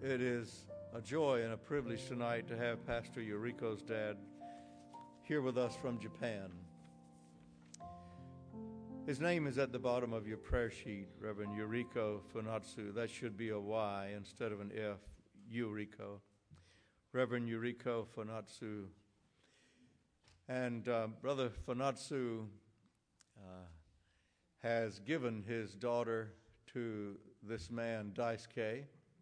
It is a joy and a privilege tonight to have Pastor Yuriko's dad here with us from Japan. His name is at the bottom of your prayer sheet, Reverend Yuriko Funatsu. That should be a Y instead of an F, Yuriko. Reverend Yuriko Funatsu. And Brother Funatsu has given his daughter to this man, Daisuke.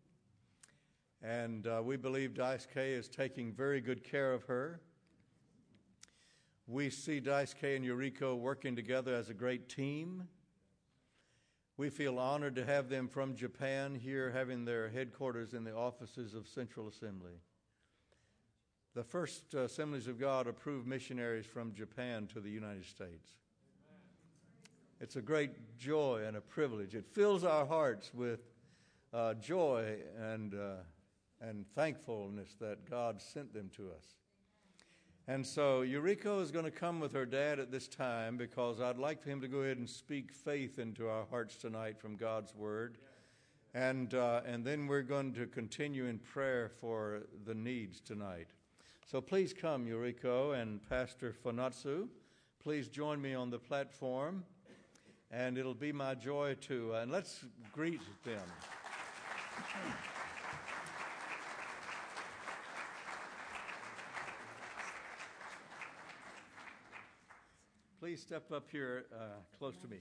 And we believe Daisuke is taking very good care of her. We see Daisuke and Yuriko working together as a great team. We feel honored to have them from Japan here, having their headquarters in the offices of Central Assembly. The first Assemblies of God approved missionaries from Japan to the United States. It's a great joy and a privilege. It fills our hearts with joy and thankfulness that God sent them to us. And so Yuriko is going to come with her dad at this time because I'd like for him to go ahead and speak faith into our hearts tonight from God's Word. And then we're going to continue in prayer for the needs tonight. So please come, Yuriko and Pastor Funatsu. Please join me on the platform. And it'll be my joy to, and let's greet them. Please step up here close to me.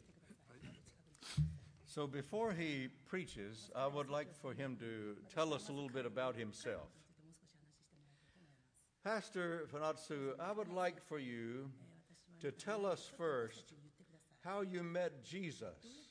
So before he preaches, I would like for him to tell us a little bit about himself. Pastor Funatsu, I would like for you to tell us first how you met Jesus.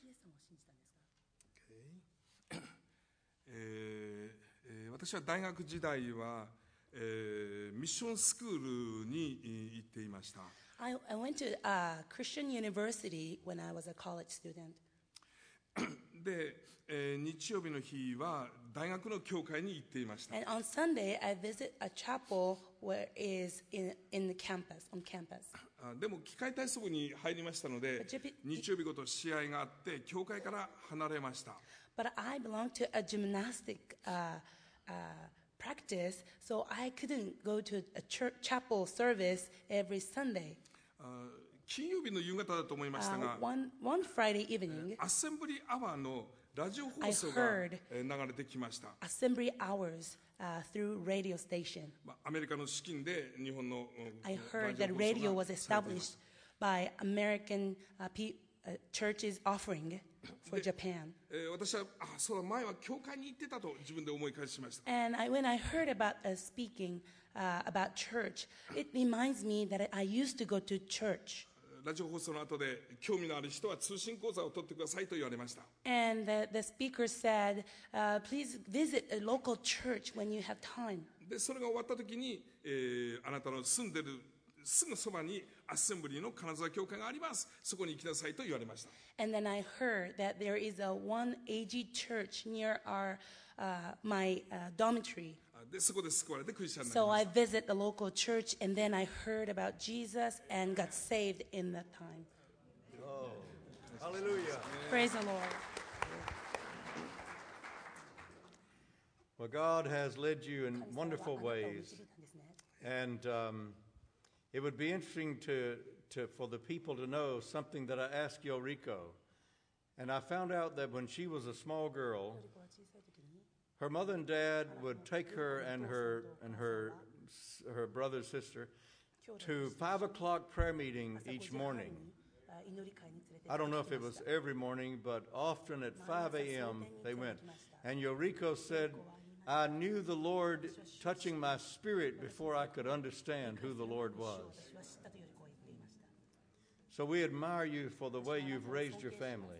私は大学時代は、ミッションスクールに行っていました。 I went to Christian University when I was a college student. で、日曜日の日は大学の教会に行っていました。 And on Sunday, I visit a chapel where is in the campus, on campus. でも機械体操部に入りましたので、日曜日ごと試合があって教会から離れました。 But I belong to a gymnastic practice, so I couldn't go to a church chapel service every Sunday. 金曜日の夕方だと思いましたが、 one Friday evening, アッセンブリーアワーのラジオ放送が流れてきました。 Assembly hours through radio station. アメリカの資金で日本の I heard that radio was established by American churches offering for Japan. 私はそうだ前は教会に行ってたと自分で思い返しました。 And when I heard about speaking about church, it reminds me that I used to go to church. ラジオ放送の後で興味のある人は通信講座を取ってくださいと言われました。 And the speaker said, please visit a local church when you have time. でそれが終わった時に、あなたの住んでるすぐそばにアッセンブリーの金沢教会があります。そこに行きなさいと言われました。 And then I heard that there is a one AG church near my dormitory. でそこで救われてクリスチャンになり So ま I した。 visit the local church, and then I heard about Jesus and got saved in that time. Oh, hallelujah. Praise the Lord. Well, God has led you in wonderful ways. And it would be interesting for the people to know something that I asked Yuriko. And I found out that when she was a small girl, her mother and dad would take her and her brother and sister to 5 o'clock prayer meeting each morning. I don't know if it was every morning, but often at 5 a.m. they went. And Yuriko said, I knew the Lord touching my spirit before I could understand who the Lord was. So we admire you for the way you've raised your family.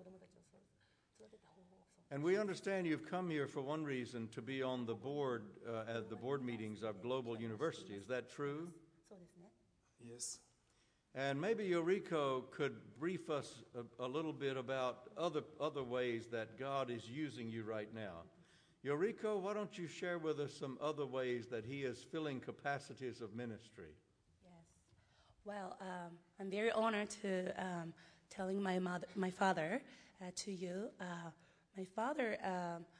And we understand you've come here for one reason, to be on the board at the board meetings of Global University. Is that true? Yes. And maybe Yuriko could brief us a little bit about other ways that God is using you right now. Yuriko, why don't you share with us some other ways that He is filling capacities of ministry? Yes. Well, I'm very honored to telling my father to you. My father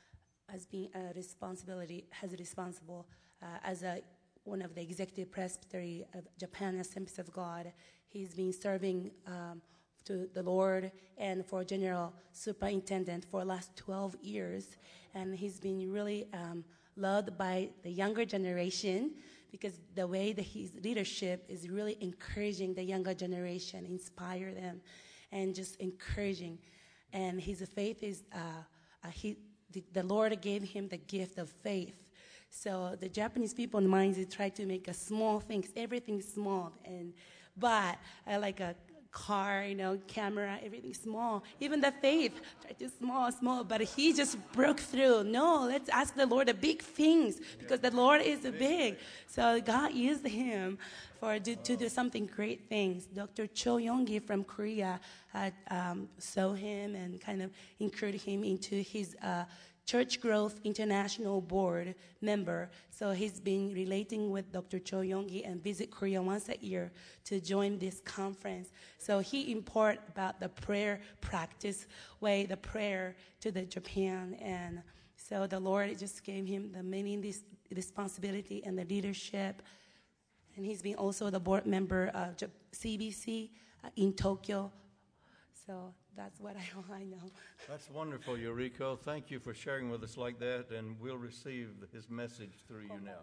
as being a responsibility, as one of the executive presbytery of Japan Assemblies of God. He's been serving to the Lord and for general superintendent for the last 12 years. And he's been really loved by the younger generation because the way that his leadership is really encouraging the younger generation, inspire them, and just encouraging. And his faith is, the Lord gave him the gift of faith. So the Japanese people in mind, they try to make a small things, everything small, but like a car, camera, everything small. Even the faith, try to small, but he just broke through. No, let's ask the Lord the big things because the Lord is big. So God used him to do something great things. Dr. Cho Yong-gi from Korea saw him and kind of encouraged him into his Church Growth International Board member. So he's been relating with Dr. Cho Yong-gi and visit Korea once a year to join this conference. So he impart about the prayer practice way, the prayer to the Japan. And so the Lord just gave him the many responsibility and the leadership. And he's been also the board member of CBC in Tokyo. So that's what I know. That's wonderful, Yuriko. Thank you for sharing with us like that, and we'll receive his message through you now.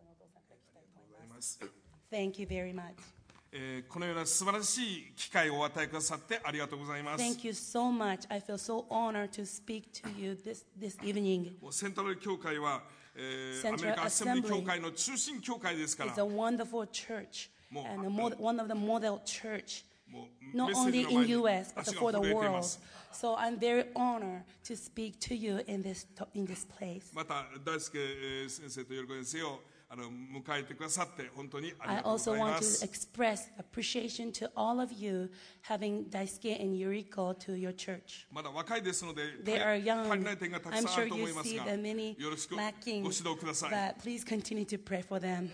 Thank you very much. このような素晴らしい機会をお与えくださってありがとうございます。 Thank you so much. I feel so honored to speak to you this evening. セントラル教会は、アメリカアッセンブリー教会の中心教会ですから。 It's a wonderful church and one of the model church. もう Not メッセージ only の in 前に U.S. but 足が for the 震えていま world. す。 So I'm very honored to speak to you in this place. また大輔先生と喜びですよ。迎えてくださって本当にあり I がとうご also ざい want ま to す。 express appreciation to all of you having Daisuke and Yuriko to your church. まだ若いですので、 They are 足 young. りない点がたく I'm さんあ sure ると you 思います see が、 the many よろしくご lacking, 指導ください。 but please continue to pray for them.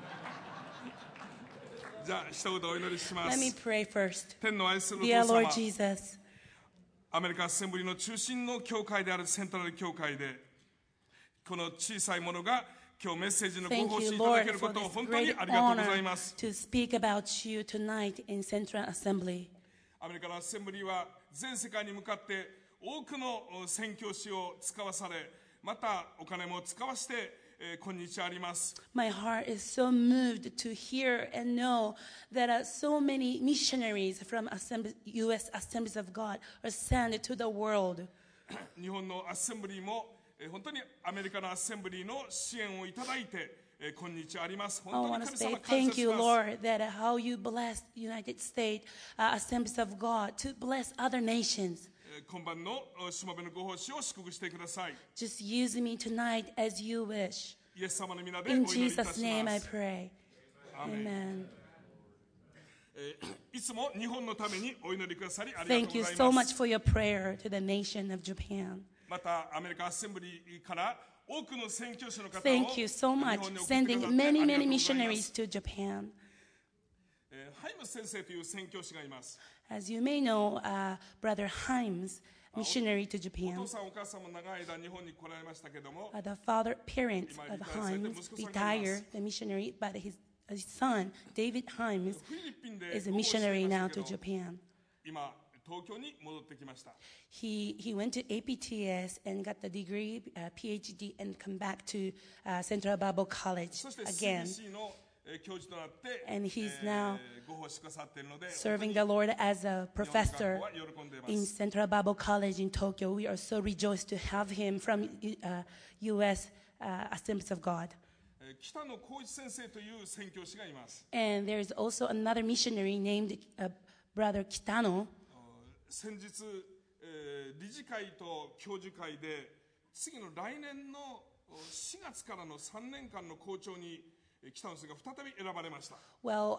じゃあ一言お祈りしま Let me す。 pray first. 天の愛するお Dear 父様 Lord、Jesus, アメリカアッセンブリーの中心の教会であるセントラル教会で、この小さいものが今日メッセージのご thank 奉仕 you, いただ Lord, けるこ for とを this 本当に great ありがとうござい honor ます。 to speak about you tonight in Central Assembly. アメリカのアッセンブリーは全世界に向かって多くの宣教師を使わされ、またお金も使わして今日あります。 My heart is so moved to hear and know that so many missionaries from U.S. Assemblies of God are sent to the world. 日本のアッセンブリーも本当にアメリカのアッセンブリーの支援をいただいて今日あります。 I 本当 want に to 神 say 様感謝 thank し you, ます。 Lord, that how you blessed United States Assemblies of God to bless other nations. 今晩のしもべのご奉仕を祝福してください。 Just use me tonight as you wish. イエス様の皆でお In 祈りいたし Jesus' name ま I す。 pray. アーメン Amen. いつも日本のためにお祈りくださりありが Thank とう you ござい so ま much す。 for your prayer to the nation of Japan. またアメリカアッセンブリーから多くの宣教師の方を Thank you so 日 much 本に送ってくだ sending さって many, ありがとう many ございま missionaries す。 to Japan. ハイム先生という宣教師がいます。 As you may know, Brother Himes, missionary to お Japan, 父さんお母さんも長い間日本に来られましたけども、 the parents of Himes retired the missionary, but his son, David Himes, フィリピンで is a ご奉仕して missionary いま now した to けど、 Japan. 今東京に戻ってきました。 He went to APTS and got the degree, PhD, and come back to Central Bible College そして again. CBC の教授となって And he's now ご奉仕くださっているので、 Serving the Lord as a professor 日本の学校は喜んでいま in す。 Central Bible College in Tokyo. We are so rejoiced to have him from U.S. Assemblies of God. 北野浩一先生という宣教師がいます。 And there is also another missionary named Brother Kitano. 先日、理事会と教授会で次の来年の4月からの3年間の校長に北野先生が再び選ばれました。 Well,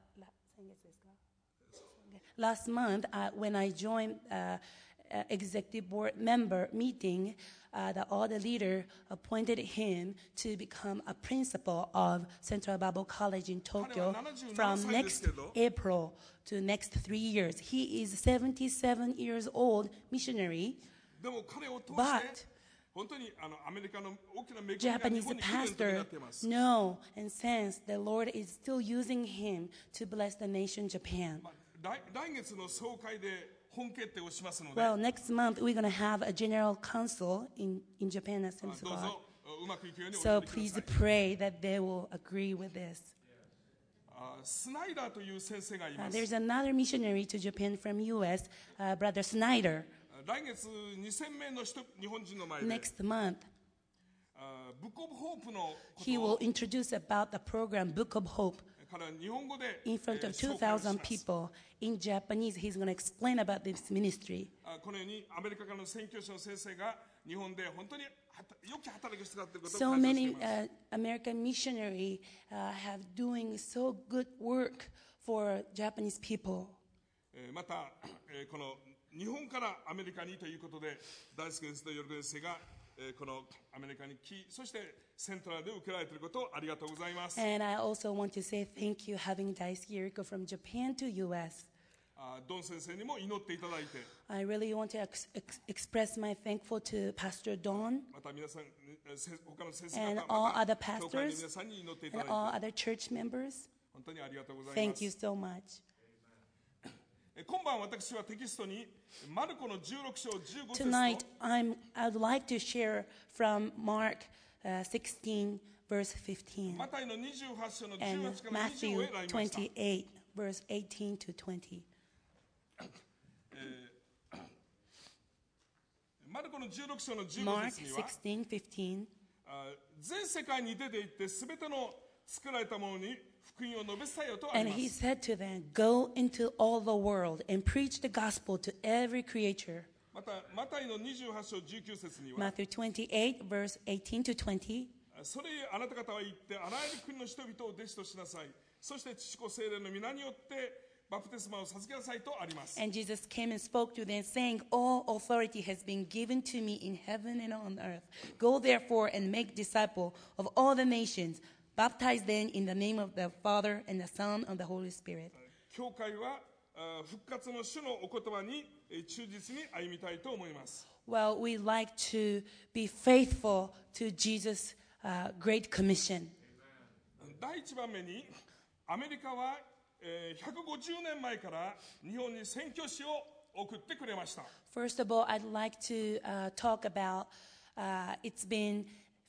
last month when I joined executive board member meeting, all the leader appointed him to become a principal of Central Bible College in Tokyo from next April to next 3 years. He is 77 years old missionary, でも彼を通して but 本当にアメリカの大きな恵みが日 Japanese 本に来るとな pastor っています。 know and sense the Lord is still using him to bless the nation Japan. 来月の総会で本決定をしますので、 Well, next month we're going to have a general council in Japan Assemblies ど of う God. ぞうまくいくようにお So 祈りくだ please さい。 pray that they will agree with this. スナイダーという先生がいます。 There's another missionary to Japan from U.S., Brother Snyder. 来月2000名の日本人の前で Next month, ブックオブホープのこ he と will を introduce about the program Book of Hope から日本語で in front of 紹介をしま 2,000 す。 people. In Japanese, he's going to explain about this ministry. このようにアメリカからの宣教師の先生が日本で本当に良き働きをしてくださっていることを So 感謝してい many ます。 American missionary have doing so good work for Japanese people. また、この日本からアメリカにということで大輔先生とヨルゴ先生が、このアメリカに来、そしてセントラルで受けられていることをありがとうございます。 And I also want to say thank you having Daisuke Yuriko from Japan to U.S. ドン先生にも祈っていただいて、 I really want to express my thankful to Pastor Don また皆さん、他の先生 and 方、 all ま other た教会の pastors 皆さんに祈っていただ and all いて、 other church members. 本当にありがとうございま Thank you す。 so much. 今晩私はテキストにマルコの16章15節 Tonight, と I'd like to share from Mark 16, verse 15, マタイの28章の and 18から20 Matthew を選びました。 28, verse 18 to 20. マルコの16章の15 Mark 節には、 16, 15. 全世界に出て行ってすべての作られたものに福音を述べ伝えよとあり And ま he す。 said to them, Go into all the world and preach the gospel to every creature. またマタイの28章19節には、 Matthew 28, verse 18 to 20. それゆえあなた方は行ってあらゆる国の人々を弟子としなさい。そして父子聖霊の皆によってバプテスマを授けなさいとあります。 And Jesus came and spoke to them, saying, All authority has been given to me in heaven and on earth. Go therefore and make disciples of all the nations, baptize them in the name of the Father and the Son and the Holy Spirit. 教会は復活の主のお言葉に忠実に歩みたいと思います。 Well, we like to be faithful to Jesus' Great Commission. 第一番目にアメリカは150年前から日本に宣教師を送ってくれました。 First of all, I'd like to talk about it's been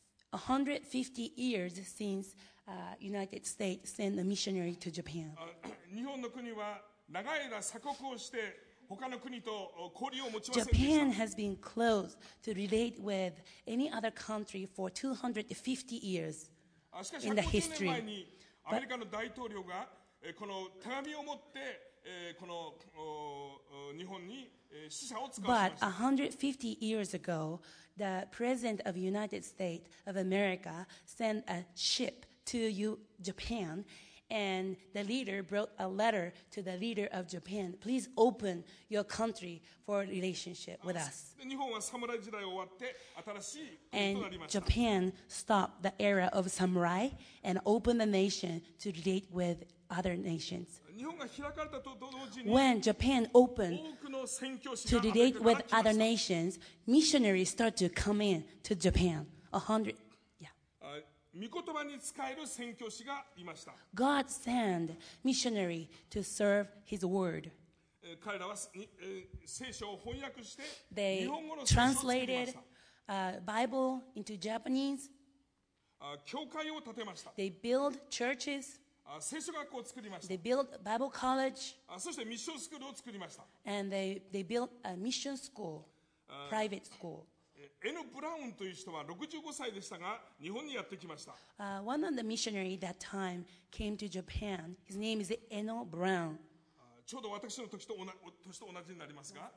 150 years since United States sent a missionary to Japan. 日本の国は長い間鎖国をして他の国と交流を持ちませんでし Japan た。 has been closed to relate with any other country for 250 years. しかし in the 150 history. 年前にアメリカの大統領がこの手紙を持ってこの日本に使者を使わせ But ました。 150 years ago, the President of the United States of America sent a ship to Japan, and the leader wrote a letter to the leader of Japan. Please open your country for a relationship with us. で日本は侍時代終わって新しい国と And なりました。 Japan stopped the era of samurai and opened the nation to relate with other nations. 日本が開かれたと同時に When Japan opened 多くの宣教師 to がアメリ relate カから with 来ま other した。 nations, missionaries start to come in to Japan. 100, yeah. 御言葉に使える宣教師がいました。 God sent missionary to serve His word. 彼らは聖書を翻訳して日 They 本語の聖書を作りまし translated た。 Bible into Japanese. 教会を建てました。 They built churches. 聖書学校を作りました。 They built Bible college, そしてミッションスクールを作りました。 and they built a mission school, private school. N. ブラウンという人は65歳でしたが日本にやってきました。 One of the missionaries that time came to Japan. His name is Eno Brown. ちょうど私の年と同じになりますが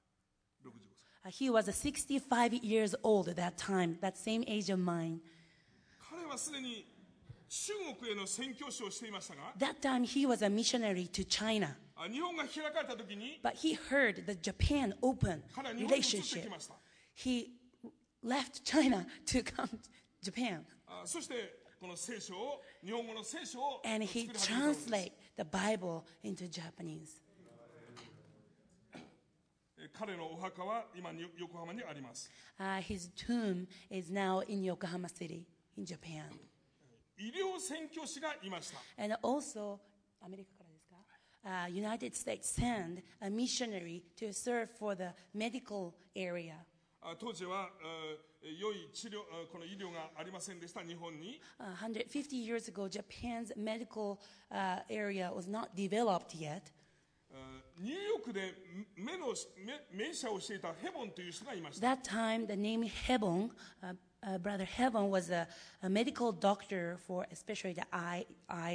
65歳。 He was 65 years old at that time, that same age of mine. 彼はすでに中国への宣教師をしていましたが That time he was a missionary to China. 日本が開かれた時に But he heard that Japan opened 彼は日本に移ってき relationship. ました。 He left China to come to Japan. そしてこの聖書を日本語の聖書を And 作り he 始めたのです。 translated the Bible into Japanese. 彼のお墓は今に横浜にあります。 His tomb is now in Yokohama City, in Japan. 医療宣教師がいました。 And also, アメリカからですか? United States sent a missionary to serve for the medical area. 当時は良い治療、この医療がありませんでした日本に。 150 years ago, Japan's medical area was not developed yet. ニューヨークで名車をしていたヘボンという人がいました。 That time, the name Hebon, Brother Hebon was a medical doctor for especially the eye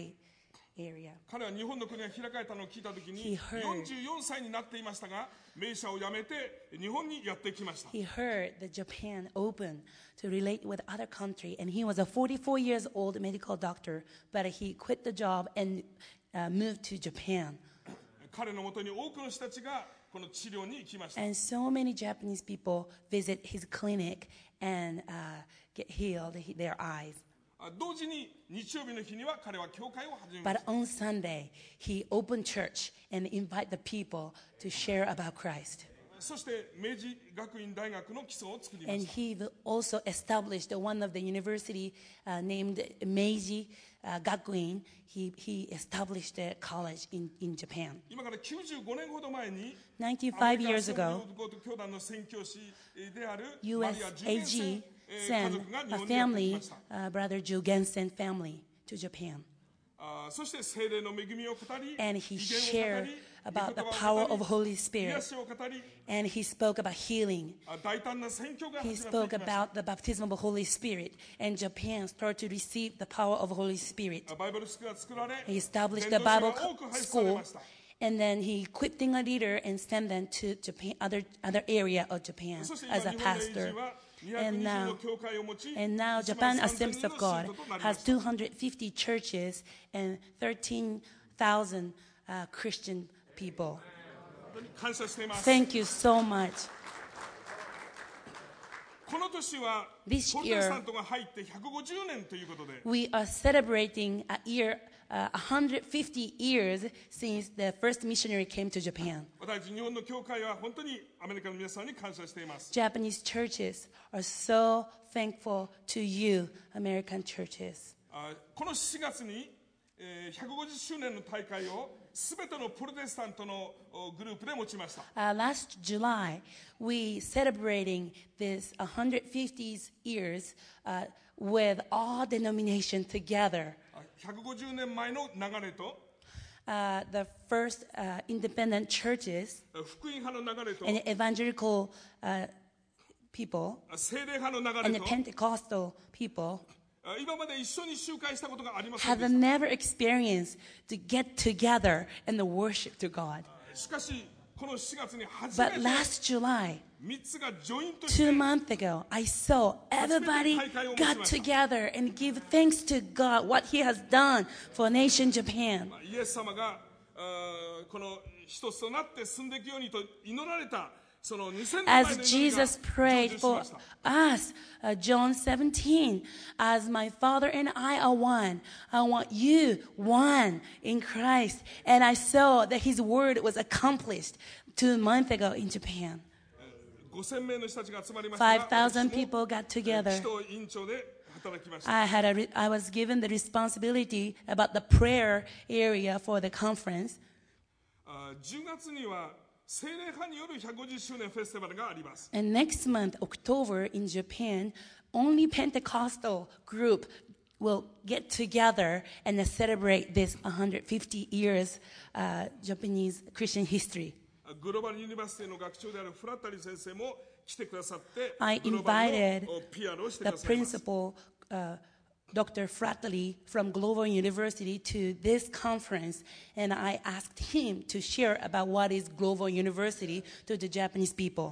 area. 彼は日本の国が開かれたのを聞いたときに44歳になっていましたが、名車を辞めて日本にやってきました。 He heard that Japan opened to relate with other country, and he was a 44 years old medical doctor, but he quit the job and moved to Japan. 彼のもとに多くの人たちがこの治療に行きました。 And so many Japanese people visit his clinic and get healed their eyes. 同時に日曜日の日には彼は教会を始めまし But た。 on Sunday, he opened church and invite the people to share about Christ. そして明治学院大学の基礎を作りま And した。 he also established one of the university named Meiji Gakuin. He established a college in Japan. 今から95年ほど前に 95 アメリカ years ago, 教団の宣教師であるマリア・ジュゲンセン USAG 家 sent 族が日 a 本にやってき family, ました。 Brother Jugensen family, to Japan. そして聖霊の恵みを語り、 And he 威厳を語 shared り、 about the 御言 power 葉を of 語り Holy 癒 Spirit. しを語り、 And he spoke about healing. 大胆な宣教が He 始まっ spoke ていきました。 about the baptism of Holy Spirit. And Japan started to receive the power of Holy Spirit. バイブルスクールが作られ、 He established 伝 the 道師 Bible が多く輩出され school. ました。 And then he quit being a leader and sent them to Japan, other area of Japan そして今 as 日 a 本の pastor. は And 220 now, の教会を持ち、 and now 1 Japan 万 Assemblies 3000 of の God 信徒となり has ました。 250 churches and 13,000 Christian people. 本当に感謝しています。 Thank you so much. この年は This プロテスタントが入って150年ということで、 We are celebrating a year, 150 years since the first missionary came to Japan. 私たち日本の教会は本当にアメリカの皆さんに感謝しています。 Japanese churches are so thankful to you, American churches. この4月に150周年の大会をすべてのプロテスタントのグループで持ちました。 Last July, we celebrating this 150 years with all denominations together. 150年前の流れと The first independent churches 福音派の流れと and evangelical people 聖霊派の流 and れ the と Pentecostal people 今まで一緒に集会したことがありません have でした。 never experienced to get together and the worship to God. しかしこの4月に初め But て last July, 3つがジョイントして 2 months ago, I saw everybody got together and give thanks to God what He has done for nation Japan. イエス様がこの一つとなって進んでいくようにと祈られたその2000年前の As 祈りが Jesus 成 prayed 就し for ました。 us, John 17, as my Father and I are one, I want you one in Christ. And I saw that His word was accomplished 2 months ago in Japan. 5000名の人たちが集まりましたが、 5,000 people got 使 together. 徒委員長で働きました。 I was given the responsibility about the prayer area for the conference. 10月には聖霊派による150周年フェスティバルがあります。 And next month, October, in Japan, only Pentecostal group will get together and celebrate this 150 years Japanese Christian history. グローバルユニバーシティの学長であるフラッタリー先生も来てくださって、 I グローバル invited の PR をして The くださいます。 principal, Dr. Fratali from Global University to this conference, and I asked him to share about what is Global University to the Japanese people.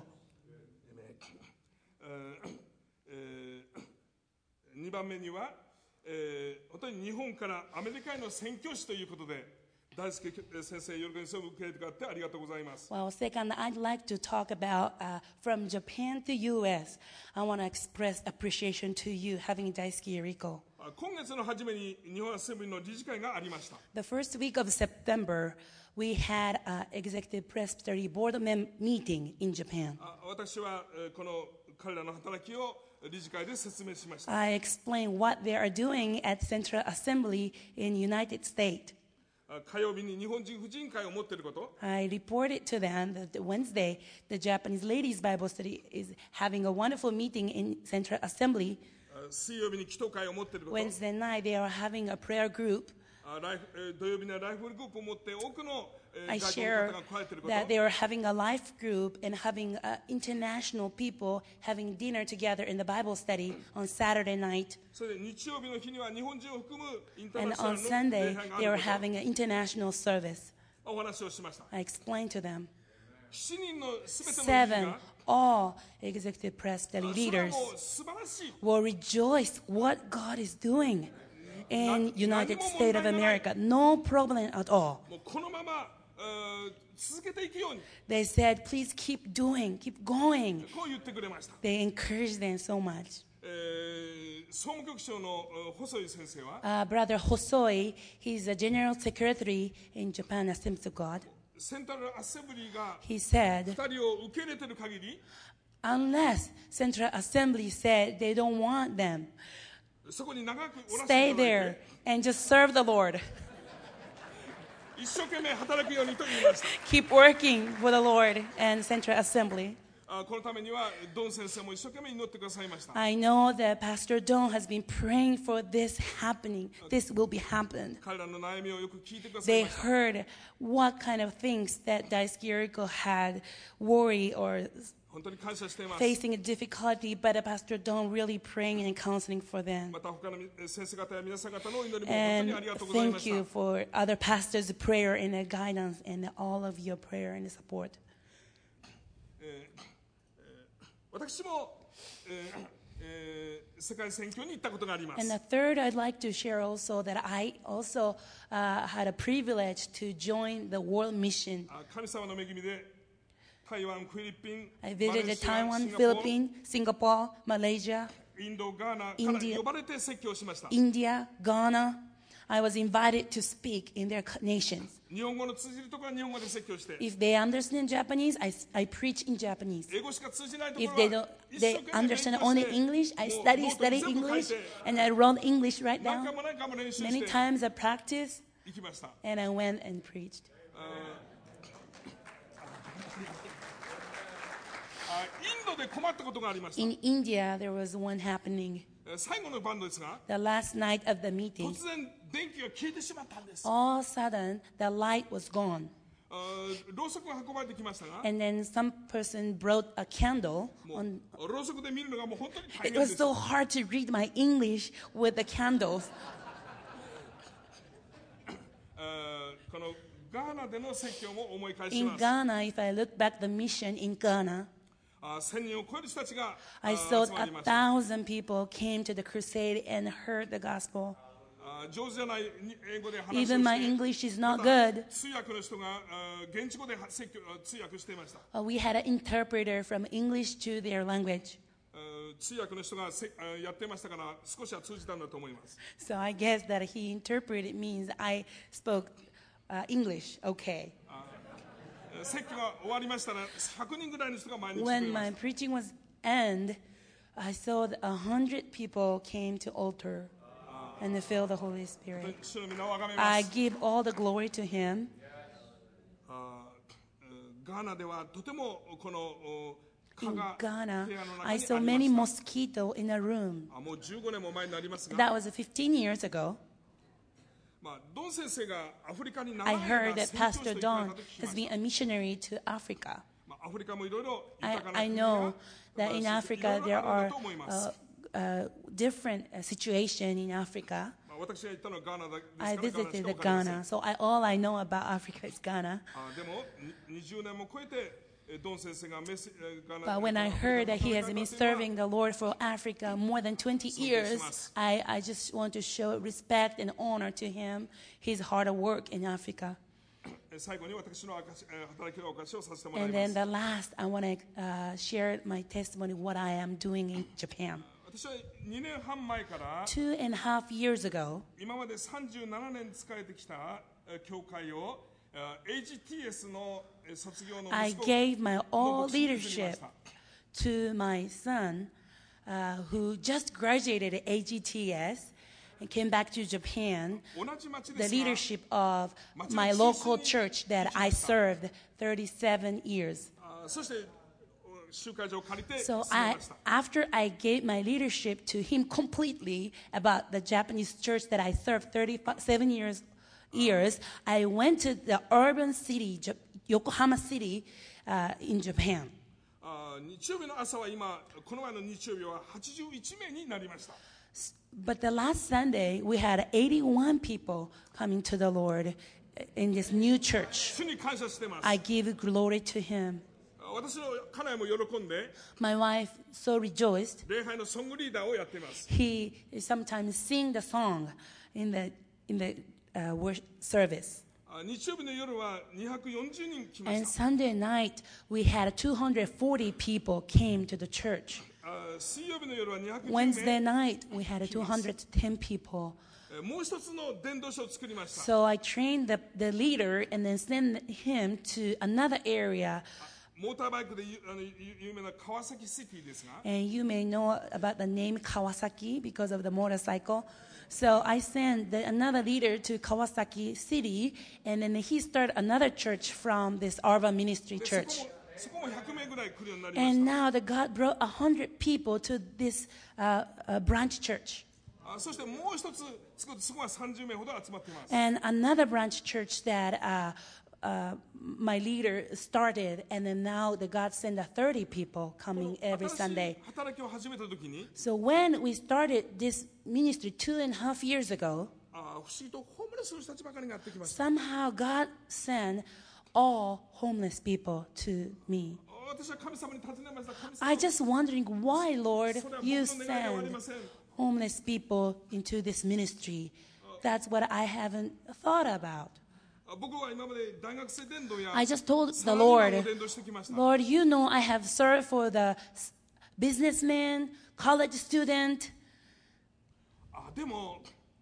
2番目には、本当に日本からアメリカへの宣教師ということで、大輔先生、よろしく受け入れてくださってありがとうございます。 Well, second, I'd like to talk about from Japan to U.S. I want to express appreciation to you having Daisuke Eriko. 今月の初めに日本アセンブリの理事会がありました。 The first week of September, we had an executive presbytery board meeting in Japan. 私はこの彼らの働きを理事会で説明しました。 I explained what they are doing at Central Assembly in United States. 火曜日に日本人婦人会を持っていること、 I reported to them that Wednesday, the Japanese Ladies Bible Study is having a wonderful meeting in Central Assembly. 水曜日に祈祷会を持っていること、 Wednesday night, they are having a prayer group. 土曜日にはライフグループを持って多くの I 外国の share 方が来られていること、 that they are having a life group and having international people having dinner together in the Bible study on Saturday night. それで日曜日の日には日本人を含むインター And ナショナ on ルの Sunday, 礼拝があ they are ること having an international service. お話をしました。 I explained to them. 7人のすべての理事 Seven, が all executive presbytery それは leaders もう素晴らしい。 will rejoice what God is doing in United States of America. No problem at all. もうこのまま続けていくように They said, please keep doing, keep going. こう言ってくれました。 They encouraged them so much. 総務局長の細井先生は Brother Hosoi, he's a general secretary in Japan Assemblies of God. セントラルアセンブリーが He said, 2人を受け入れている限り unless Central Assembly said they don't want them, そこに長くおらせ stay ていただい there て and just serve the Lord. 一生懸命働くようにと言いました。 Keep working for the Lord and Central Assembly. このためにはドン先生も一生懸命祈ってくださいました。 I know that Pastor Don has been praying for this happening. This will be happened. 彼らの悩みをよく聞いてください They ました。 heard what kind of things that Daisuke Yoriko had worry or 本当に感謝しています。 facing a difficulty, but Pastor Don really praying and counseling for them. また他の先生方や皆さん方のお祈りも本当に And ありがとうございま thank した you。for other pastors' prayer and guidance and all of your prayer and support. 私も、世界選挙に行ったことがあります。 And the third, I'd like to share also that I also had a privilege to join the world mission. 神様の恵みで台湾、フィリピン、 I マレー visited シア、 Taiwan, シンガポール Philippines, Singapore, Malaysia, インド、ガーナから India 呼ばれて説教しました。 India, Ghana. I was invited to speak in their nations. 日本語の通じるところは日本語で説教して、 If they understand Japanese, I preach in Japanese. 英語しか通じないとこ If ろ they は don't, 一生 they 懸命勉 understand 強 only して English, I もう study ノートに全部書い English, て and I wrote English right 何 down. 回も何回も練習 Many して times I practiced, 行きました。 and I went and preached. インドで困ったことがありました。 In India, there was one happening. 最後の晩ですが、 The last night of the meeting, 突然電気が消えてしまったんです。 all of a sudden, the light was gone. ろうそくが運ばれてきましたが、 And then some person brought a candle. も On, うろうそくで見るのがもう本当に大 it 変 was です。 so hard to read my English with the candles. このガーナでの説教も思い返し In ます。 Ghana, if I look back the mission in Ghana, 1000人を超える人たちが I 集 saw まりました。 1,000 people came to the crusade and heard the gospel. 上手じゃない英語で話を Even my して English is not また good. 通訳の人が現地語で通訳していました。 We had an interpreter from English to their language. 通訳の人がやってましたから少しは通じたんだと思います。 So I guess that he interpreted means I spoke English okay. 説教が終わりましたら100人ぐらいの人が前に来てく When れま my した preaching was end, I saw that 100 people came to altar and they filled the Holy Spirit. 主の皆をあがめま I す。 give all the glory to him. ガーナではとてもこの蚊 In が Ghana, 部屋の中 I に saw あ many りました。 mosquitoes in a room. もう15年も前になりますが、 That was 15 years ago. ドン先生がアフリカに長 I い heard 間 that 宣教師 Pastor と行かれ Don たと聞き has まし been a missionary to Africa. た。アフリカもいろいろ I 豊かな I 国 know が that in いろ Africa いろ there あるん are だと思います。 different situation in Africa. 私が行ったのはガーナですから I ガーナし visited か the わかりません Ghana, so all I know about Africa is Ghana. でも20年も超えてドン先生がガーナ But when I heard that he has been serving the Lord for Africa more than 20 years, I just want to show respect and honor to him, his hard work in Africa. 最後に私の働きの証しをさせてもらい And ま then す。 the last, I want to share my testimony, what I am doing in Japan. 私は2年半前から 2.5 years ago, 今まで37年仕えてきた教会をAGTS の卒業の I 息子 gave my の all 牧師に譲りま leadership した。 to my son, who just graduated at AGTS and came back to Japan, 同じ町 the ですが leadership of my local church that I served 37 years. そして集会場を借りて So 進めました。 after I gave my leadership to him completely about the Japanese church that I served 37 years, I went to the urban city, Yokohama City, in Japan. 日曜日の朝は今、この前の日曜日は81名になりました。 But the last Sunday, we had 81 people coming to the Lord in this new church. 主に感謝してます。 I give glory to him. 私の家内も喜んで、 My wife so rejoiced. 礼拝のソングリーダーをやっています。 He sometimes sing the song in the worship service. 日曜日の夜は240人来ま And した。 Sunday night, we had 240 people came to the church. 水曜日の夜は210 Wednesday 名。 night, we had 210 people. もう一つの伝道所を作りました。 So I trained the leader and then sent him to another area. モーターバイクで有名な川崎シティですが、 And you may know about the name Kawasaki because of the motorcycle. So I sent another leader to Kawasaki City, and then he started another church from this Arva Ministry で Church. そこも100名ぐらい来るようになりまし And た。 now God brought 100 people to this branch church. そしてもう一つ作ってそこは30名ほど集まっています。 And another branch church that my leader started, and then now God sent 30 people coming every 新しい Sunday. 働きを始めた時に、 So when we started this ministry 2.5 years ago, 不思議とホームレスの人たちばかりがやってきました。 somehow God sent all homeless people to me. 私は神様に尋ねました。神様 I just wondering why, Lord, それは you 僕の願いではあり send ません。 homeless people into this ministry. That's what I haven't thought about. 僕は今まで大学生伝道や I just told サ the ラリーマン Lord, の伝道してきました。 Lord, you know I have served for the businessman, college student. でも、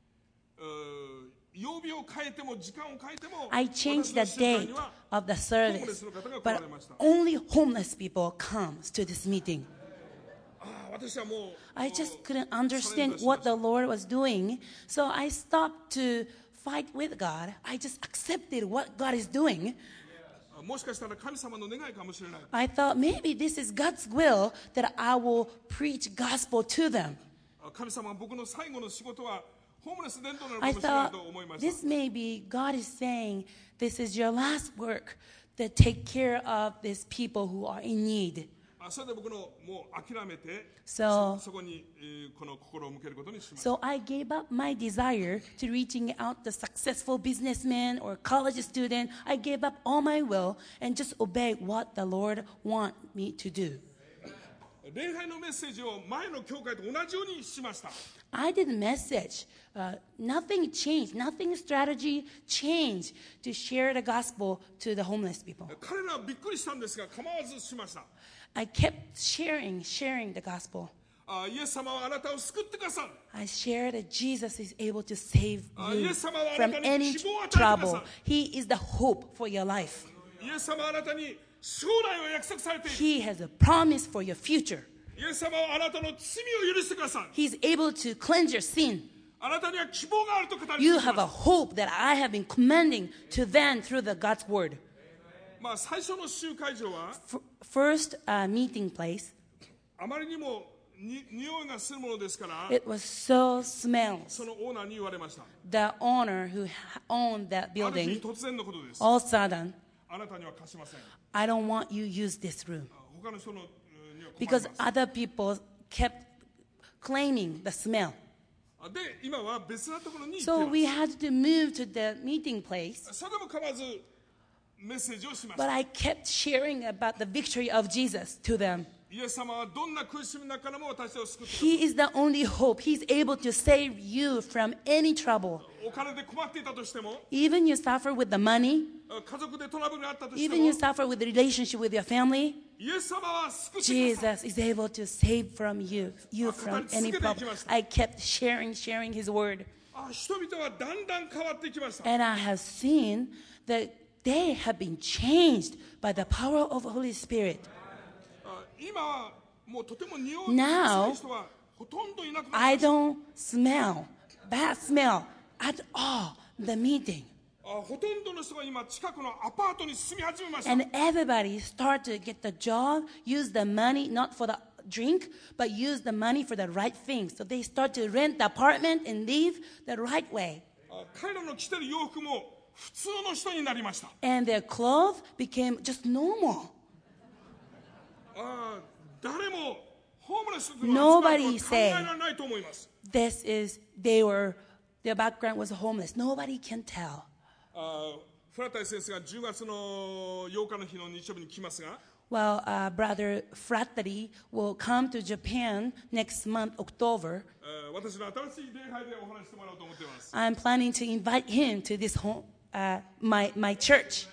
曜日を変えても時間を変えても I changed 私の the 集会 date には of the ホームレ service, スの方が来 but られました。 only homeless people comes to this meeting. 私はもう I just couldn't understand what the Lord was doing, so I stopped to fight with God. I just accepted what God is doing. もしかしたら神様の願いかもしれない。 I thought maybe this is God's will that I will preach gospel to them. 神様は僕の最後の仕事はホームレス伝道なのか I もしれない thought と思いました。 this may be God is saying this is your last work to take care of these people who are in need. それで僕のもう諦めて、 So- そこに、この心を向けることにしました。 So I gave up my desire to reaching out the successful businessman or college student. I gave up all my will and just obey what the Lord want me to do. 礼拝のメッセージを前の教会と同じようにしました。 I did message. Nothing changed. Nothing strategy changed to share the gospel to the homeless people. 彼らはびっくりしたんですが構わずしました。 I kept sharing the gospel. イエス様はあなたを救ってくださる。 I shared that Jesus is able to save you Yes, sama, from anak any ni sibuan tayo trouble. kasal. He is the hope for your life. イエス様はあなたに将来を約束されている。 He has a promise for your future. イエス様はあなたの罪を許してくださる。 He's able to cleanse your sin. あなたには希望があると語り続け You ま have a す。 hope that I have been commanding to them through the God's word. 最初の集会場は First meeting place, あまりにも匂いがするものですから、 it was so smells. そのオーナーに言われました。 The owner who owned that ある日 building, 突然のことです。 all of a sudden, あなたには貸しません。 I don't want you use this room. 他の人のには困り Because ます。 other people kept claiming the smell. で、今は別なところに行 So って we いま had to move to the meeting place. す。それでも構わずメッセージをしまし But た。 I kept sharing about the victory of Jesus to them. イエス様はどんな苦しみの中からも私を救ってくださ He is the only hope. He's able to save you from any trouble. る。お金で困っていたとしても、 even you suffer with the money, 家族でトラブルがあったとして even you も、 suffer with the relationship with your family, イエス様は救ってください。 Jesus is able to save from you from any problem. I kept sharing his word. 人々はだんだん変わってきました。 And I have seen that they have been changed by the power of the Holy Spirit. 今はもうとても匂い Now, 臭い人はほとんどいなくな I りました。 don't smell bad smell at all the meeting. ほとんどの人が今近くのアパートに住み始めました。 And everybody start to get the job, use the money not for the drink, but use the money for the right things. So they start to rent the apartment and live the right way. 彼らの着てる洋服も普通の人になりました。 And their clothes became just normal. 誰もホームレスという Nobody 考えられないと思います。 Their background was homeless. Nobody can tell. フラタイ先生が10月の8日の日の日曜日に来ますが、 Well, Brother Fratteri will come to Japan next month, October. 私の新しい礼拝でお話してもらおうと思っています。 I'm planning to invite him to this home, my church.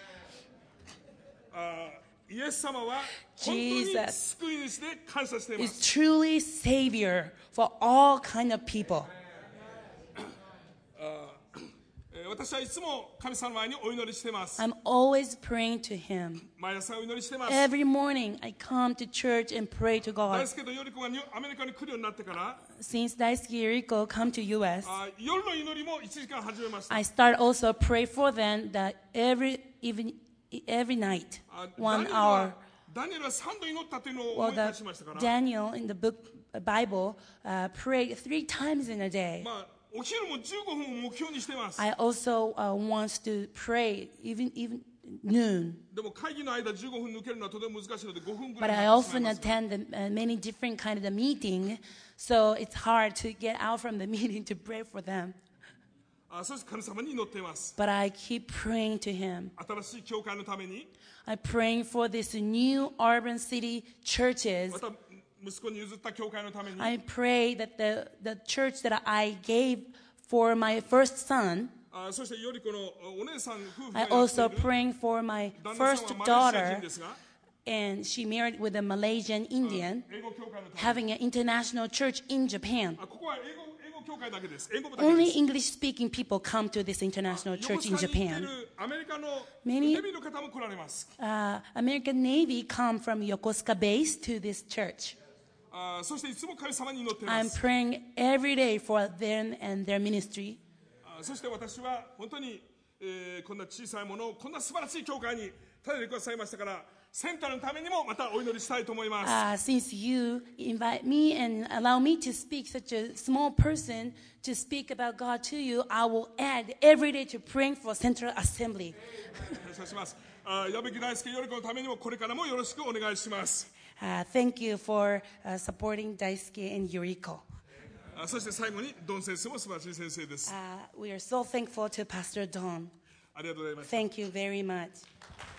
イエス様は本当に救い主で感謝していま Is す。 truly Savior for all kind of people. 私はいつも神様の前にお祈りしています。 I'm always praying to Him. 毎朝お祈りしています。 Every morning I come to church and pray to 大 God. 輔とより子がアメリカに来るようになってから、 Since Daisuke Yuriko come to U.S., 夜の祈りも1時間始めました。 I start also pray for them that every night, ダニエルは3度祈ったというのを Well, 思い出しましたから、 Daniel in the book Bible prayed 3 times in a day. お昼も15分を目標にしています。 I also wants to pray even noon. でも会議の間15分抜けるのはとても難しいので5分ぐ But らい I になってしま often いますが attend many different kind of the meeting, so it's hard to get out from the meeting to pray for them. そして神様に祈っています。 But I keep praying to Him. 新しい教会のために、 I'm praying for this new urban city churches. また息子に譲った教会のために、 I pray that the church that I gave for my first son, そしてより子のお姉さん夫婦が I やって also いる praying for my 旦那さ first んはマレーシア daughter, 人ですが、 and she married with a Malaysian Indian, 英語教会のために having an international church in Japan. ここは英語教会だけです。英語部だけ Only です。 English-speaking people come to this international 横 church in 須賀に行ってい Japan. るアメリカの Many- ネビの方も来られます。 American Navy come from Yokosuka base to this church. そしていつも神様に祈っていま I'm す。 praying every day for them and their ministry. そして私は本当に、こんな小さいものをこんな素晴らしい教会に頼りくださいましたから、センターのためにもまたお祈りしたいと思います。 Since you invite me and allow me to speak such a small person to speak about God to you, I will add every day to praying for Central Assembly. 感謝します。矢吹大輔より子のためにもこれからもよろしくお願いします。 Thank you for supporting Daisuke and Yuriko. そして最後にドン先生も素晴らしい先生です。 We are so thankful to Pastor Don. ありがとうございました。 Thank you very much.